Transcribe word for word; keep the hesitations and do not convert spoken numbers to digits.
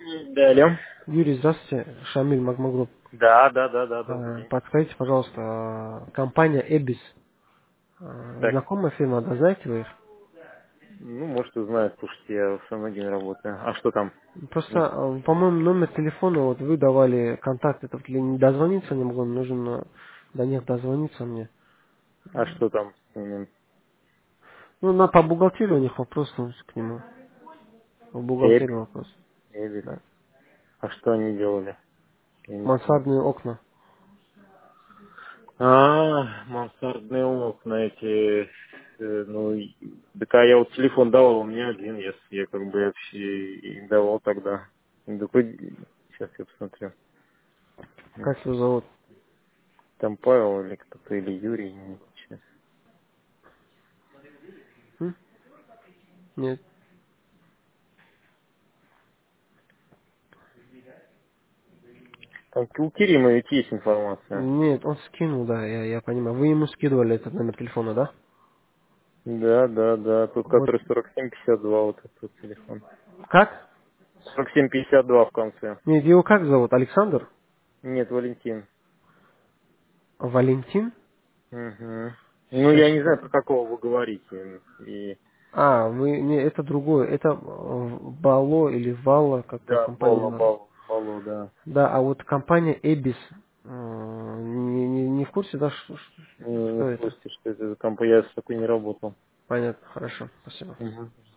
Да, алло. Юрий, здравствуйте. Шамиль Магмагруп. Да, да, да, да, добрый Э, день. Подскажите, пожалуйста, э, компания Эбис. Э, Так, Знакомая фирма, да, знаете вы их? ну, может, и знаю, слушайте, я со многими работаю. А что там? Просто, Нет. э, по-моему, номер телефона, вот вы давали контакт, это вот, не дозвониться не могу, нужно до них дозвониться мне. А что там с ними? Ну, на по бухгалтерии у них вопрос, ну, к нему. По бухгалтерии Эбби? вопрос. Эбби. Да. А что они делали? Я не понял. Мансардные окна. А, мансардные окна эти, э, ну, и- так а я вот телефон давал, у меня один, я, с- я как бы вообще и давал тогда. Ну, такой, сейчас я посмотрю. М, Как его зовут? Там Павел или кто-то, или Юрий, не- сейчас. М? Нет. Там у Кирима ведь есть информация. Нет, он скинул, да, я, я понимаю. Вы ему скидывали этот номер телефона, да? Да, да, да. Тот, Вот. который сорок семь пятьдесят два, вот этот телефон. Как? сорок семь пятьдесят два в конце. Нет, его как зовут? Александр? Нет, Валентин. Валентин? Угу. Ну, Сейчас, я не сейчас. знаю, про какого вы говорите. И... А, вы, не, это другое. Это э, Бало или Вала, как-то Да, компания Бало, называется. Бало, Бало, да. Да, а вот компания Эбис, э, не, не, не в курсе, да, что, что Не, не что в это? курсе, что это за компания. Я с такой не работал. Понятно, хорошо, спасибо. Угу.